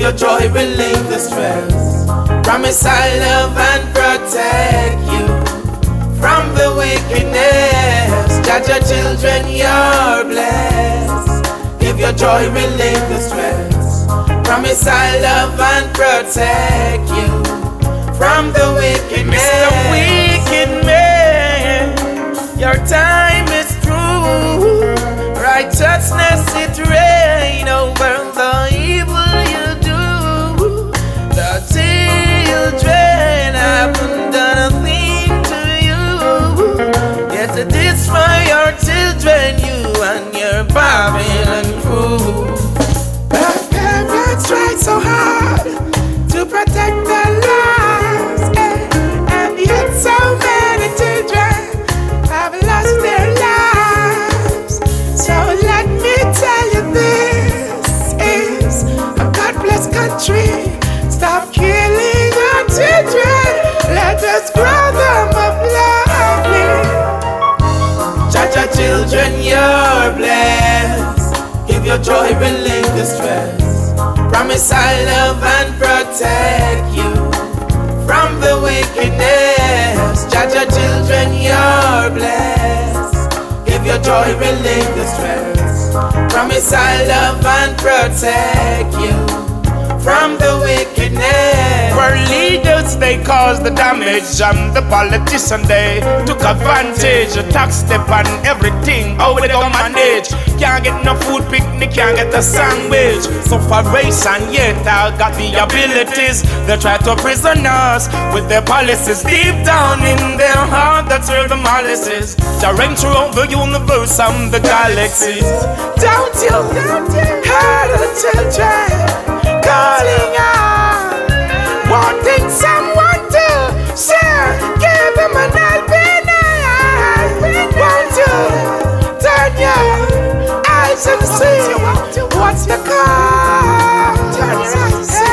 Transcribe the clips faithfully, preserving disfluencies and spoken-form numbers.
your joy, relieve the stress. Promise I love and protect you from the wickedness. Judge your children, you're blessed. Give your joy, relieve the stress. Promise I love and protect you from the wickedness. Mister Wicked Man, your time is through. Righteousness it reign over the evil you do. The children haven't done a thing to you, yet to destroy your children, you and your Babylon crew. The parents tried so hard to protect their lives, eh, and yet so many children have lost their lives. So let me tell you, this is a God-blessed country. Stop killing our children. Let us grow them up lovely. Judge our children, you're blessed. Give your joy, relieve the stress. Promise I love and protect you from the wickedness. Judge your children, you're blessed. Give your joy, relieve the stress. Promise I love and protect you from the wickedness. World leaders, they caused the damage, and the politicians, they took advantage. Tax step on everything, how they gonna manage? Can't get no food picnic, can't get a sandwich. Sufferation, yet I got the abilities. They try to prison us with their policies. Deep down in their heart, that's where the malice is. They reign throughout the universe and the galaxies. Don't you, don't you hear the children calling out, wanting someone to share? Give them an helping hand. Won't you turn your eyes and see what's the call? Turn your eyes and see.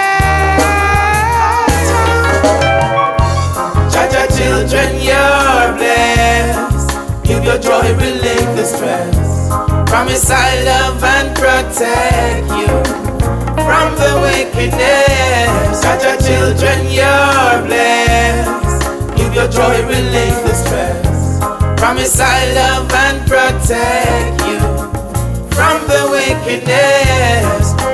Judge your children, you're blessed. Give your joy, relieve the stress. Promise I love and protect you from the wickedness. Judge your children, you're blessed. Give your joy, relieve the stress. Promise I love and protect you from the wickedness.